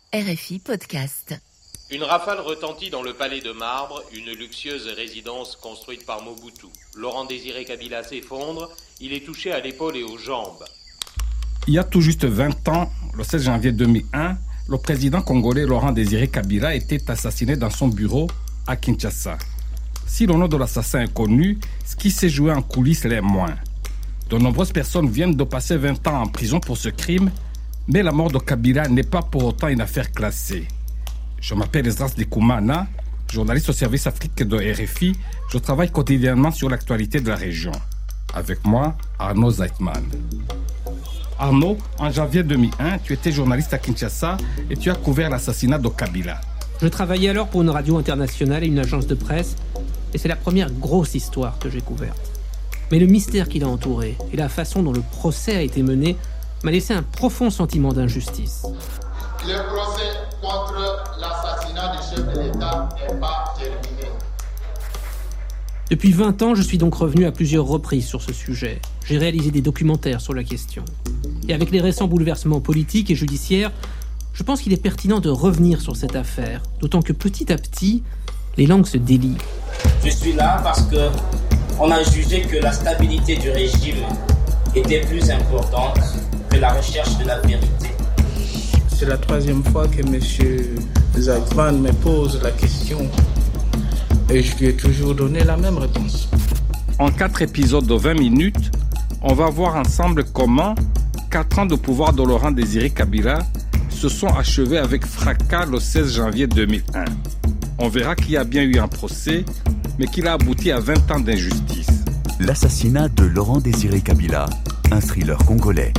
RFI Podcast. Une rafale retentit dans le palais de marbre, une luxueuse résidence construite par Mobutu. Laurent-Désiré Kabila s'effondre, il est touché à l'épaule et aux jambes. Il y a tout juste 20 ans, le 16 janvier 2001, le président congolais Laurent-Désiré Kabila était assassiné dans son bureau à Kinshasa. Si le nom de l'assassin est connu, ce qui s'est joué en coulisses l'est moins. De nombreuses personnes viennent de passer 20 ans en prison pour ce crime, mais la mort de Kabila n'est pas pour autant une affaire classée. Je m'appelle Esdras Dikoumana, journaliste au service Afrique de RFI. Je travaille quotidiennement sur l'actualité de la région. Avec moi, Arnaud Zeitman. Arnaud, en janvier 2001, tu étais journaliste à Kinshasa et tu as couvert l'assassinat de Kabila. Je travaillais alors pour une radio internationale et une agence de presse, et c'est la première grosse histoire que j'ai couverte. Mais le mystère qui l'a entouré et la façon dont le procès a été mené m'a laissé un profond sentiment d'injustice. Le procès contre l'assassinat du chef de l'État n'est pas terminé. Depuis 20 ans, je suis donc revenu à plusieurs reprises sur ce sujet. J'ai réalisé des documentaires sur la question. Et avec les récents bouleversements politiques et judiciaires, je pense qu'il est pertinent de revenir sur cette affaire, d'autant que petit à petit, les langues se délient. Je suis là parce que on a jugé que la stabilité du régime était plus importante que la recherche de la vérité. C'est la troisième fois que M. Zeitman me pose la question et je lui ai toujours donné la même réponse. En 4 épisodes de 20 minutes, on va voir ensemble comment 4 ans de pouvoir de Laurent-Désiré Kabila se sont achevés avec fracas le 16 janvier 2001. On verra qu'il y a bien eu un procès, mais qu'il a abouti à 20 ans d'injustice. L'assassinat de Laurent-Désiré Kabila, un thriller congolais.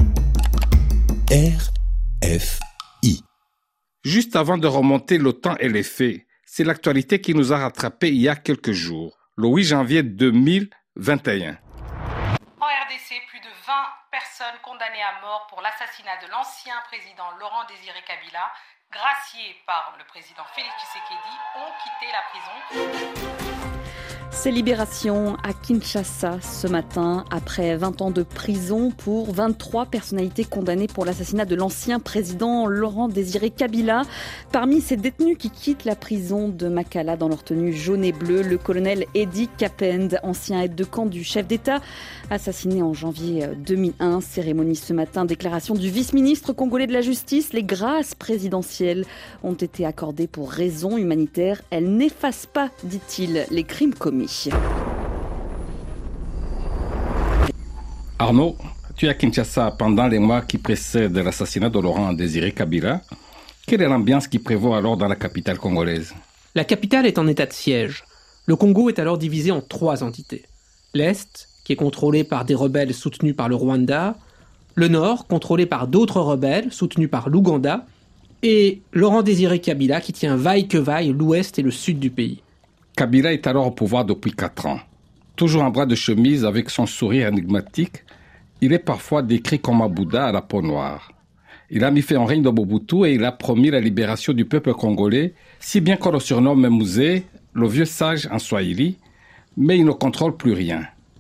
RFI. Juste avant de remonter le temps et les faits, c'est l'actualité qui nous a rattrapés il y a quelques jours, le 8 janvier 2021. En RDC, plus de 20 personnes condamnées à mort pour l'assassinat de l'ancien président Laurent-Désiré Kabila, graciés par le président Félix Tshisekedi, ont quitté la prison. Ces libérations à Kinshasa ce matin, après 20 ans de prison pour 23 personnalités condamnées pour l'assassinat de l'ancien président Laurent-Désiré Kabila. Parmi ces détenus qui quittent la prison de Makala dans leur tenue jaune et bleue, le colonel Eddy Kapend, ancien aide de camp du chef d'État, assassiné en janvier 2001. Cérémonie ce matin, déclaration du vice-ministre congolais de la Justice. Les grâces présidentielles ont été accordées pour raisons humanitaires. Elles n'effacent pas, dit-il, les crimes commis. Arnaud, tu es à Kinshasa pendant les mois qui précèdent l'assassinat de Laurent-Désiré Kabila. Quelle est l'ambiance qui prévaut alors dans la capitale congolaise ? La capitale est en état de siège. Le Congo est alors divisé en 3 entités. L'Est, qui est contrôlé par des rebelles soutenus par le Rwanda, le Nord, contrôlé par d'autres rebelles soutenus par l'Ouganda, et Laurent-Désiré Kabila, qui tient vaille que vaille l'Ouest et le Sud du pays. Kabila est alors au pouvoir depuis 4 ans. Toujours en bras de chemise avec son sourire énigmatique, il est parfois décrit comme un Bouddha à la peau noire. Il a mis fin au règne de Mobutu et il a promis la libération du peuple congolais, si bien qu'on le surnomme Musée, le vieux sage en Swahili, mais il ne contrôle plus rien.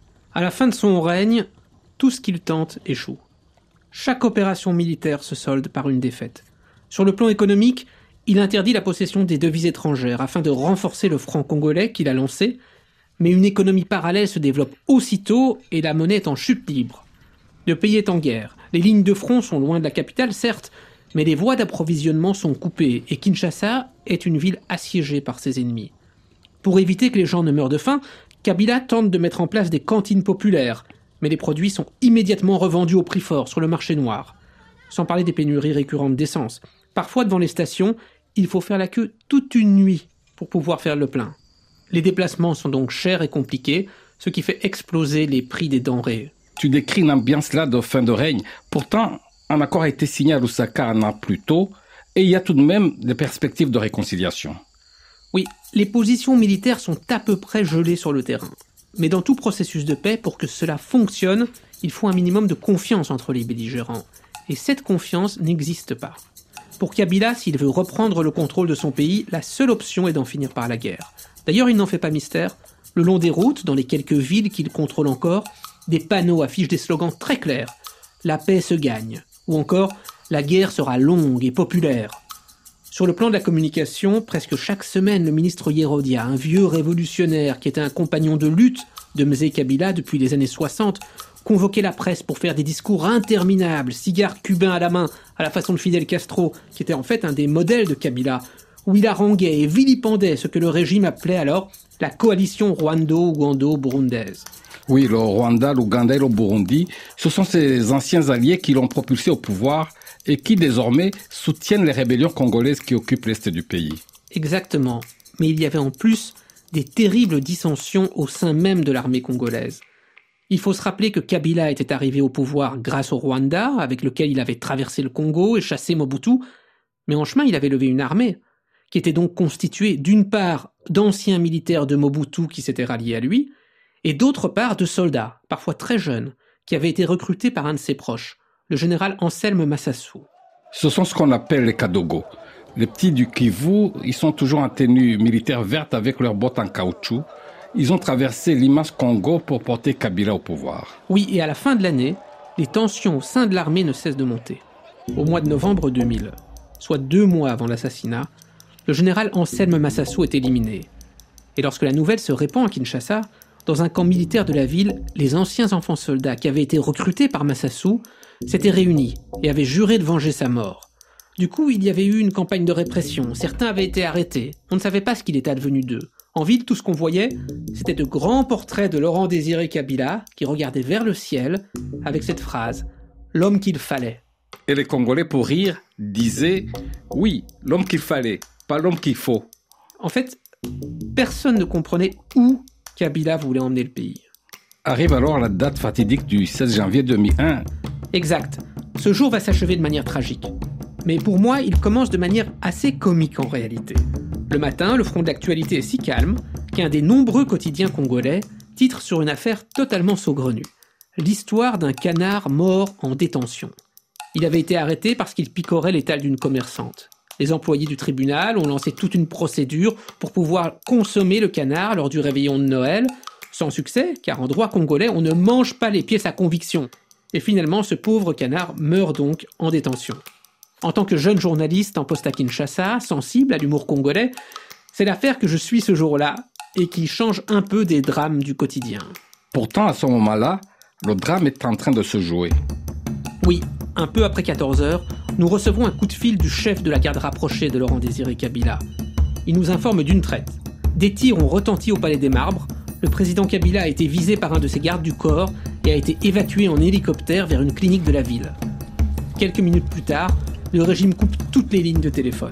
À la fin de son règne, tout ce qu'il tente échoue. Chaque opération militaire se solde par une défaite. Sur le plan économique, il interdit la possession des devises étrangères afin de renforcer le franc congolais qu'il a lancé, mais une économie parallèle se développe aussitôt et la monnaie est en chute libre. Le pays est en guerre. Les lignes de front sont loin de la capitale, certes, mais les voies d'approvisionnement sont coupées et Kinshasa est une ville assiégée par ses ennemis. Pour éviter que les gens ne meurent de faim, Kabila tente de mettre en place des cantines populaires, mais les produits sont immédiatement revendus au prix fort sur le marché noir. Sans parler des pénuries récurrentes d'essence. Parfois, devant les stations, il faut faire la queue toute une nuit pour pouvoir faire le plein. Les déplacements sont donc chers et compliqués, ce qui fait exploser les prix des denrées. Tu décris une ambiance là de fin de règne. Pourtant, un accord a été signé à Lusaka un an plus tôt et il y a tout de même des perspectives de réconciliation. Oui, les positions militaires sont à peu près gelées sur le terrain. Mais dans tout processus de paix, pour que cela fonctionne, il faut un minimum de confiance entre les belligérants. Et cette confiance n'existe pas. Pour Kabila, s'il veut reprendre le contrôle de son pays, la seule option est d'en finir par la guerre. D'ailleurs, il n'en fait pas mystère. Le long des routes, dans les quelques villes qu'il contrôle encore, des panneaux affichent des slogans très clairs. La paix se gagne. Ou encore, la guerre sera longue et populaire. Sur le plan de la communication, presque chaque semaine, le ministre Yerodia, un vieux révolutionnaire qui était un compagnon de lutte de Mzee Kabila depuis les années 60, convoquait la presse pour faire des discours interminables, cigares cubains à la main, à la façon de Fidel Castro, qui était en fait un des modèles de Kabila, où il haranguait et vilipendait ce que le régime appelait alors la coalition rwando-ougando-burundaise. Oui, le Rwanda, l'Ouganda et le Burundi, ce sont ces anciens alliés qui l'ont propulsé au pouvoir et qui désormais soutiennent les rébellions congolaises qui occupent l'est du pays. Exactement. Mais il y avait en plus des terribles dissensions au sein même de l'armée congolaise. Il faut se rappeler que Kabila était arrivé au pouvoir grâce au Rwanda, avec lequel il avait traversé le Congo et chassé Mobutu, mais en chemin il avait levé une armée, qui était donc constituée d'une part d'anciens militaires de Mobutu qui s'étaient ralliés à lui, et d'autre part de soldats, parfois très jeunes, qui avaient été recrutés par un de ses proches, le général Anselme Massassou. Ce sont ce qu'on appelle les Kadogo. Les petits du Kivu, ils sont toujours en tenue militaire verte avec leurs bottes en caoutchouc. Ils ont traversé l'immense Congo pour porter Kabila au pouvoir. Oui, et à la fin de l'année, les tensions au sein de l'armée ne cessent de monter. Au mois de novembre 2000, soit 2 mois avant l'assassinat, le général Anselme Massassou est éliminé. Et lorsque la nouvelle se répand à Kinshasa, dans un camp militaire de la ville, les anciens enfants soldats qui avaient été recrutés par Massassou s'étaient réunis et avaient juré de venger sa mort. Du coup, il y avait eu une campagne de répression, certains avaient été arrêtés, on ne savait pas ce qu'il était advenu d'eux. En ville, tout ce qu'on voyait, c'était de grands portraits de Laurent-Désiré Kabila qui regardaient vers le ciel avec cette phrase « L'homme qu'il fallait ». Et les Congolais, pour rire, disaient « Oui, l'homme qu'il fallait, pas l'homme qu'il faut ». En fait, personne ne comprenait où Kabila voulait emmener le pays. Arrive alors la date fatidique du 16 janvier 2001. Exact. Ce jour va s'achever de manière tragique. Mais pour moi, il commence de manière assez comique en réalité. Le matin, le front de l'actualité est si calme qu'un des nombreux quotidiens congolais titre sur une affaire totalement saugrenue. L'histoire d'un canard mort en détention. Il avait été arrêté parce qu'il picorait l'étal d'une commerçante. Les employés du tribunal ont lancé toute une procédure pour pouvoir consommer le canard lors du réveillon de Noël, sans succès, car en droit congolais, on ne mange pas les pièces à conviction. Et finalement, ce pauvre canard meurt donc en détention. En tant que jeune journaliste en poste à Kinshasa, sensible à l'humour congolais, c'est l'affaire que je suis ce jour-là et qui change un peu des drames du quotidien. Pourtant, à ce moment-là, le drame est en train de se jouer. Oui, un peu après 14h, nous recevons un coup de fil du chef de la garde rapprochée de Laurent-Désiré Kabila. Il nous informe d'une traite. Des tirs ont retenti au Palais des Marbres, le président Kabila a été visé par un de ses gardes du corps et a été évacué en hélicoptère vers une clinique de la ville. Quelques minutes plus tard, le régime coupe toutes les lignes de téléphone.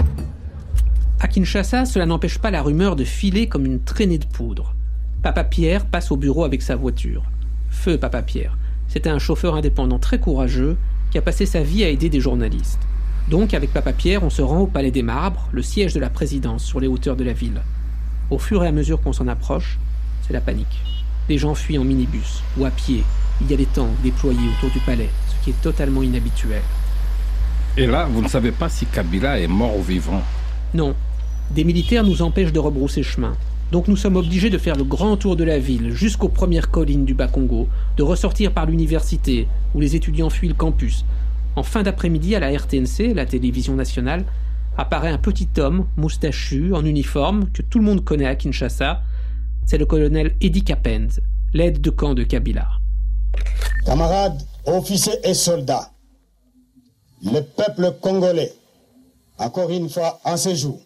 À Kinshasa, cela n'empêche pas la rumeur de filer comme une traînée de poudre. Papa Pierre passe au bureau avec sa voiture. Feu Papa Pierre. C'était un chauffeur indépendant très courageux qui a passé sa vie à aider des journalistes. Donc, avec Papa Pierre, on se rend au Palais des Marbres, le siège de la présidence, sur les hauteurs de la ville. Au fur et à mesure qu'on s'en approche, c'est la panique. Les gens fuient en minibus ou à pied. Il y a des tanks déployés autour du palais, ce qui est totalement inhabituel. Et là, vous ne savez pas si Kabila est mort ou vivant. Non. Des militaires nous empêchent de rebrousser chemin. Donc nous sommes obligés de faire le grand tour de la ville, jusqu'aux premières collines du Bas-Congo, de ressortir par l'université, où les étudiants fuient le campus. En fin d'après-midi, à la RTNC, la télévision nationale, apparaît un petit homme, moustachu, en uniforme, que tout le monde connaît à Kinshasa. C'est le colonel Eddy Kapenz, l'aide de camp de Kabila. Camarades, officiers et soldats, le peuple congolais, encore une fois en ce jour,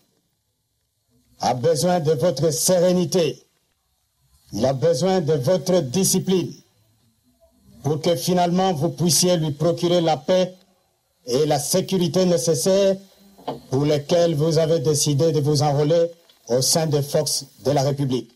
a besoin de votre sérénité. Il a besoin de votre discipline pour que finalement vous puissiez lui procurer la paix et la sécurité nécessaires pour lesquelles vous avez décidé de vous enrôler au sein des forces de la République.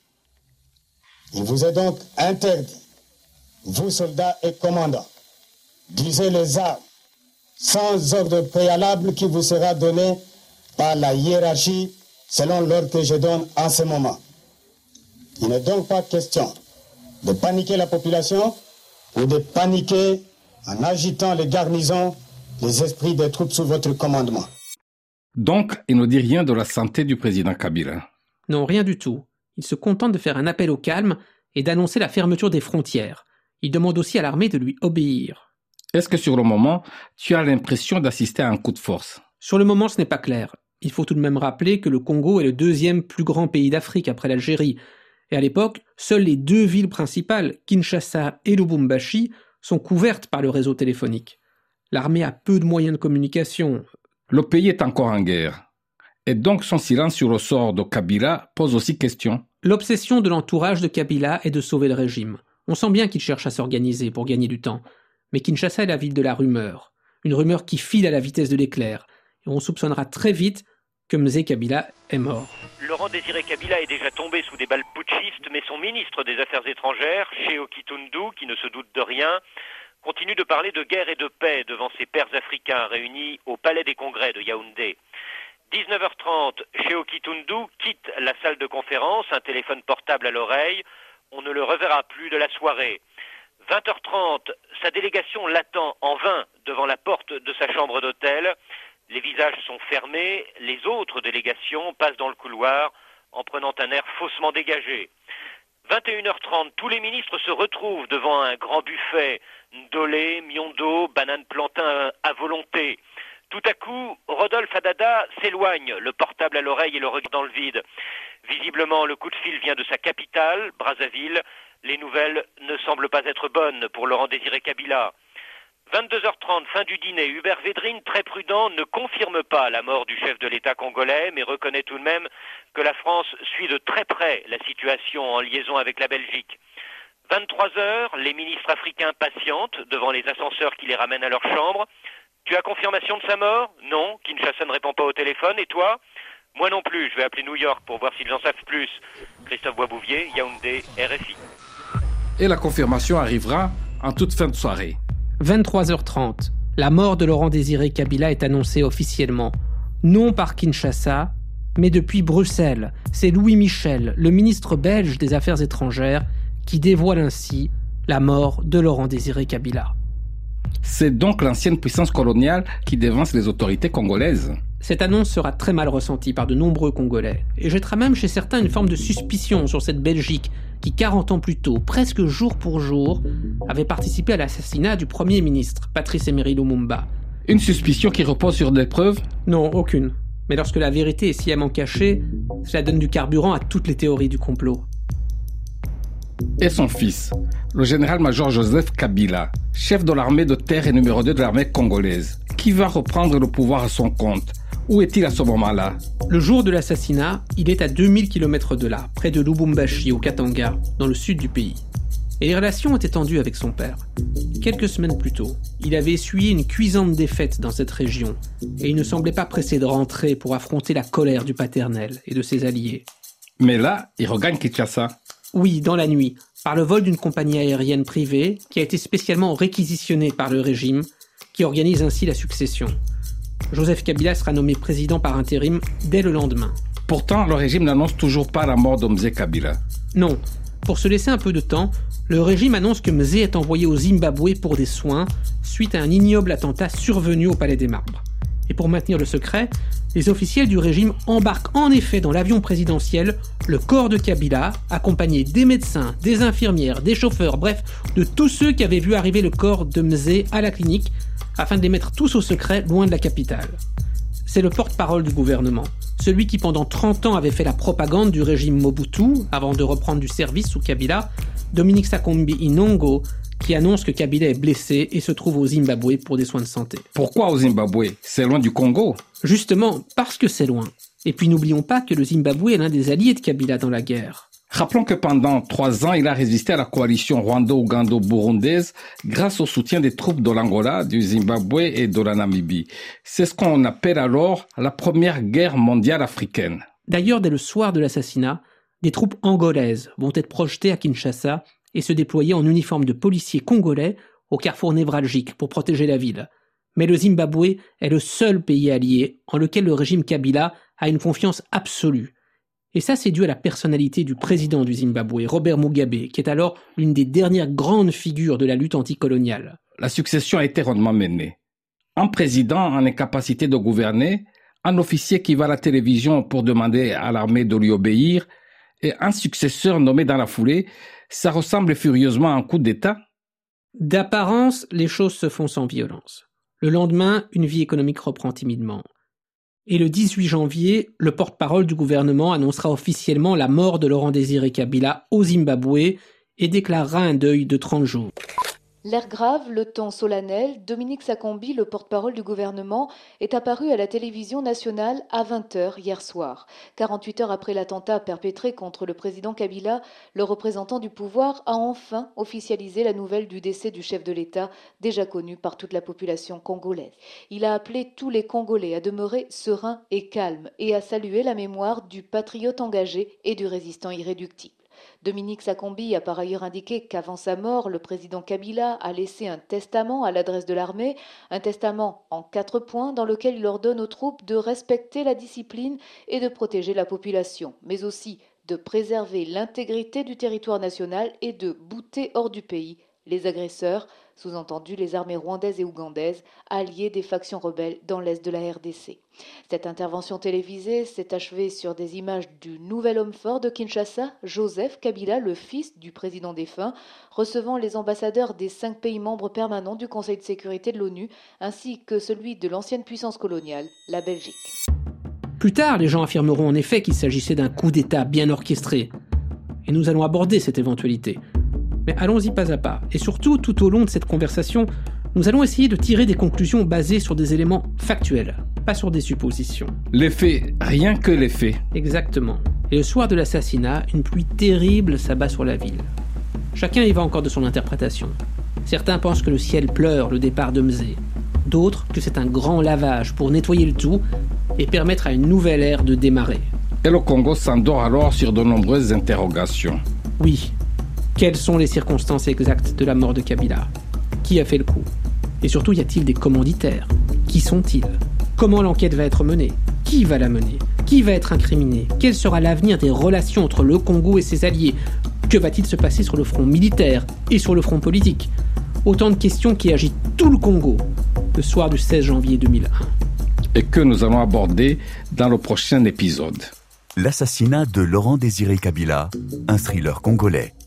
Il vous est donc interdit, vous soldats et commandants, d'user les armes sans ordre préalable qui vous sera donné par la hiérarchie selon l'ordre que je donne en ce moment. Il n'est donc pas question de paniquer la population ou de paniquer en agitant les garnisons, les esprits des troupes sous votre commandement. Donc, il ne dit rien de la santé du président Kabila. Non, rien du tout. Il se contente de faire un appel au calme et d'annoncer la fermeture des frontières. Il demande aussi à l'armée de lui obéir. Est-ce que sur le moment, tu as l'impression d'assister à un coup de force ? Sur le moment, ce n'est pas clair. Il faut tout de même rappeler que le Congo est le deuxième plus grand pays d'Afrique après l'Algérie. Et à l'époque, seules les deux villes principales, Kinshasa et Lubumbashi, sont couvertes par le réseau téléphonique. L'armée a peu de moyens de communication. Le pays est encore en guerre. Et donc son silence sur le sort de Kabila pose aussi question. L'obsession de l'entourage de Kabila est de sauver le régime. On sent bien qu'il cherche à s'organiser pour gagner du temps. Mais Kinshasa est la ville de la rumeur. Une rumeur qui file à la vitesse de l'éclair. Et on soupçonnera très vite que Mzee Kabila est mort. Laurent Désiré Kabila est déjà tombé sous des balles putschistes, mais son ministre des Affaires étrangères, Shehu Kitundu, qui ne se doute de rien, continue de parler de guerre et de paix devant ses pairs africains réunis au Palais des Congrès de Yaoundé. 19h30, Shehu Kitundu quitte la salle de conférence, un téléphone portable à l'oreille. On ne le reverra plus de la soirée. 20h30, sa délégation l'attend en vain devant la porte de sa chambre d'hôtel. Les visages sont fermés, les autres délégations passent dans le couloir en prenant un air faussement dégagé. 21h30, tous les ministres se retrouvent devant un grand buffet, ndolé, miondo, banane plantain à volonté. Tout à coup, Rodolphe Adada s'éloigne, le portable à l'oreille et le regard dans le vide. Visiblement, le coup de fil vient de sa capitale, Brazzaville. Les nouvelles ne semblent pas être bonnes pour Laurent Désiré Kabila. 22h30, fin du dîner, Hubert Védrine, très prudent, ne confirme pas la mort du chef de l'État congolais, mais reconnaît tout de même que la France suit de très près la situation en liaison avec la Belgique. 23h, les ministres africains patientent devant les ascenseurs qui les ramènent à leur chambre. Tu as confirmation de sa mort ? Non, Kinshasa ne répond pas au téléphone. Et toi ? Moi non plus, je vais appeler New York pour voir s'ils en savent plus. Christophe Boisbouvier, Yaoundé, RFI. Et la confirmation arrivera en toute fin de soirée. 23h30, la mort de Laurent Désiré Kabila est annoncée officiellement, non par Kinshasa, mais depuis Bruxelles. C'est Louis Michel, le ministre belge des Affaires étrangères, qui dévoile ainsi la mort de Laurent Désiré Kabila. C'est donc l'ancienne puissance coloniale qui dévance les autorités congolaises. Cette annonce sera très mal ressentie par de nombreux Congolais, et jettera même chez certains une forme de suspicion sur cette Belgique qui, 40 ans plus tôt, presque jour pour jour, avait participé à l'assassinat du Premier ministre, Patrice Emery Lumumba. Une suspicion qui repose sur des preuves ? Non, aucune. Mais lorsque la vérité est sciemment cachée, cela donne du carburant à toutes les théories du complot. Et son fils, le général-major Joseph Kabila, chef de l'armée de terre et numéro 2 de l'armée congolaise, qui va reprendre le pouvoir à son compte. Où est-il à ce moment-là ? Le jour de l'assassinat, il est à 2000 km de là, près de Lubumbashi, au Katanga, dans le sud du pays. Et les relations étaient tendues avec son père. Quelques semaines plus tôt, il avait essuyé une cuisante défaite dans cette région, et il ne semblait pas pressé de rentrer pour affronter la colère du paternel et de ses alliés. Mais là, il regagne Kinshasa. Oui, dans la nuit, par le vol d'une compagnie aérienne privée qui a été spécialement réquisitionnée par le régime, qui organise ainsi la succession. Joseph Kabila sera nommé président par intérim dès le lendemain. Pourtant, le régime n'annonce toujours pas la mort de Mzee Kabila. Non. Pour se laisser un peu de temps, le régime annonce que Mzee est envoyé au Zimbabwe pour des soins suite à un ignoble attentat survenu au Palais des Marbres. Et pour maintenir le secret, les officiels du régime embarquent en effet dans l'avion présidentiel le corps de Kabila, accompagné des médecins, des infirmières, des chauffeurs, bref, de tous ceux qui avaient vu arriver le corps de Mzee à la clinique, afin de les mettre tous au secret loin de la capitale. C'est le porte-parole du gouvernement, celui qui pendant 30 ans avait fait la propagande du régime Mobutu avant de reprendre du service sous Kabila, Dominique Sakombi Inongo, qui annonce que Kabila est blessé et se trouve au Zimbabwe pour des soins de santé. Pourquoi au Zimbabwe ? C'est loin du Congo ? Justement, parce que c'est loin. Et puis n'oublions pas que le Zimbabwe est l'un des alliés de Kabila dans la guerre. Rappelons que pendant 3 ans, il a résisté à la coalition rwando-ougando-burundaise grâce au soutien des troupes de l'Angola, du Zimbabwe et de la Namibie. C'est ce qu'on appelle alors la première guerre mondiale africaine. D'ailleurs, dès le soir de l'assassinat, des troupes angolaises vont être projetées à Kinshasa et se déployer en uniforme de policiers congolais au carrefour névralgique pour protéger la ville. Mais le Zimbabwe est le seul pays allié en lequel le régime Kabila a une confiance absolue. Et ça, c'est dû à la personnalité du président du Zimbabwe, Robert Mugabe, qui est alors l'une des dernières grandes figures de la lutte anticoloniale. La succession a été rondement menée. Un président en incapacité de gouverner, un officier qui va à la télévision pour demander à l'armée de lui obéir, et un successeur nommé dans la foulée, ça ressemble furieusement à un coup d'État. D'apparence, les choses se font sans violence. Le lendemain, une vie économique reprend timidement. Et le 18 janvier, le porte-parole du gouvernement annoncera officiellement la mort de Laurent Désiré Kabila au Zimbabwe et déclarera un deuil de 30 jours. L'air grave, le ton solennel, Dominique Sakombi, le porte-parole du gouvernement, est apparu à la télévision nationale à 20h hier soir. 48 heures après l'attentat perpétré contre le président Kabila, le représentant du pouvoir a enfin officialisé la nouvelle du décès du chef de l'État, déjà connu par toute la population congolaise. Il a appelé tous les Congolais à demeurer sereins et calmes et à saluer la mémoire du patriote engagé et du résistant irréductible. Dominique Sakombi a par ailleurs indiqué qu'avant sa mort, le président Kabila a laissé un testament à l'adresse de l'armée, un testament en 4 points dans lequel il ordonne aux troupes de respecter la discipline et de protéger la population, mais aussi de préserver l'intégrité du territoire national et de bouter hors du pays les agresseurs, sous-entendu les armées rwandaises et ougandaises, alliées des factions rebelles dans l'est de la RDC. Cette intervention télévisée s'est achevée sur des images du nouvel homme fort de Kinshasa, Joseph Kabila, le fils du président défunt, recevant les ambassadeurs des 5 pays membres permanents du Conseil de sécurité de l'ONU, ainsi que celui de l'ancienne puissance coloniale, la Belgique. Plus tard, les gens affirmeront en effet qu'il s'agissait d'un coup d'État bien orchestré. Et nous allons aborder cette éventualité. Mais allons-y pas à pas. Et surtout, tout au long de cette conversation, nous allons essayer de tirer des conclusions basées sur des éléments factuels, pas sur des suppositions. Les faits, rien que les faits. Exactement. Et le soir de l'assassinat, une pluie terrible s'abat sur la ville. Chacun y va encore de son interprétation. Certains pensent que le ciel pleure le départ de Mzé. D'autres que c'est un grand lavage pour nettoyer le tout et permettre à une nouvelle ère de démarrer. Et le Congo s'endort alors sur de nombreuses interrogations. Oui. Quelles sont les circonstances exactes de la mort de Kabila ? Qui a fait le coup ? Et surtout, y a-t-il des commanditaires ? Qui sont-ils ? Comment l'enquête va être menée ? Qui va la mener ? Qui va être incriminé ? Quel sera l'avenir des relations entre le Congo et ses alliés ? Que va-t-il se passer sur le front militaire et sur le front politique ? Autant de questions qui agitent tout le Congo le soir du 16 janvier 2001. Et que nous allons aborder dans le prochain épisode. L'assassinat de Laurent Désiré Kabila, un thriller congolais.